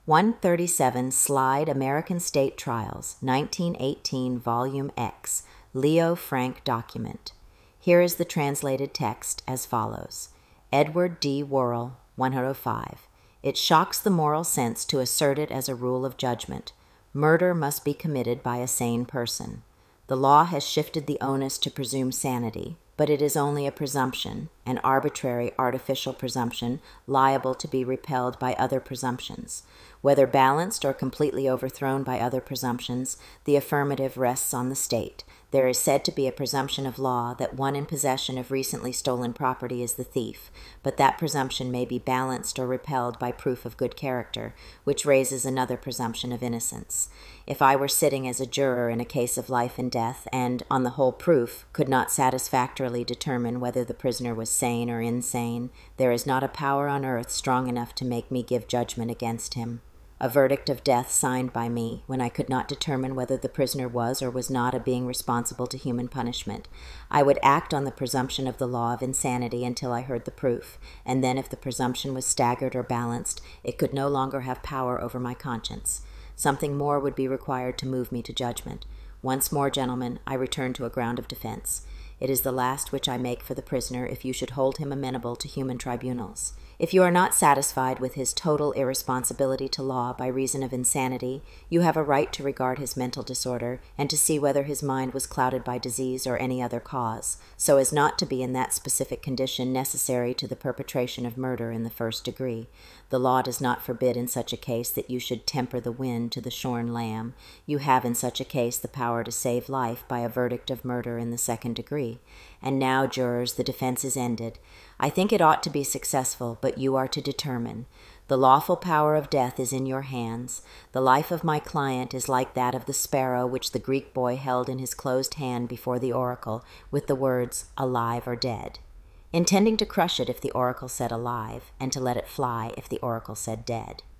137 Slide American State Trials, 1918, Volume X, Leo Frank document. Here is the translated text as follows. Edward D. Worrell, 105. It shocks the moral sense to assert it as a rule of judgment. Murder must be committed by a sane person. The law has shifted the onus to presume sanity, but it is only a presumption, an arbitrary, artificial presumption, liable to be repelled by other presumptions. Whether balanced or completely overthrown by other presumptions, the affirmative rests on the state. There is said to be a presumption of law that one in possession of recently stolen property is the thief, but that presumption may be balanced or repelled by proof of good character, which raises another presumption of innocence. If I were sitting as a juror in a case of life and death, and, on the whole proof, could not satisfactorily determine whether the prisoner was sane or insane, there is not a power on earth strong enough to make me give judgment against him. A verdict of death signed by me, when I could not determine whether the prisoner was or was not a being responsible to human punishment. I would act on the presumption of the law of insanity until I heard the proof, and then if the presumption was staggered or balanced, it could no longer have power over my conscience. Something more would be required to move me to judgment. Once more, gentlemen, I return to a ground of defense. It is the last which I make for the prisoner if you should hold him amenable to human tribunals. If you are not satisfied with his total irresponsibility to law by reason of insanity, you have a right to regard his mental disorder and to see whether his mind was clouded by disease or any other cause, so as not to be in that specific condition necessary to the perpetration of murder in the first degree. The law does not forbid in such a case that you should temper the wind to the shorn lamb. You have in such a case the power to save life by a verdict of murder in the second degree. And now, jurors, the defense is ended. I think it ought to be successful, but you are to determine. The lawful power of death is in your hands. The life of my client is like that of the sparrow which the Greek boy held in his closed hand before the oracle, with the words, alive or dead, intending to crush it if the oracle said alive, and to let it fly if the oracle said dead.